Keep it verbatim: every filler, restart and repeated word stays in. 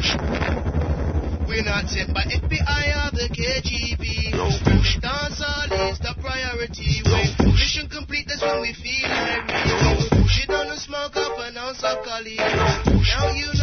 We're not sent by F B I or the K G B. No push. Dancehall is the priority. No when push. Mission complete, that's when we feel merry. No push. You don't smoke up and ounce of collie. No push. Now you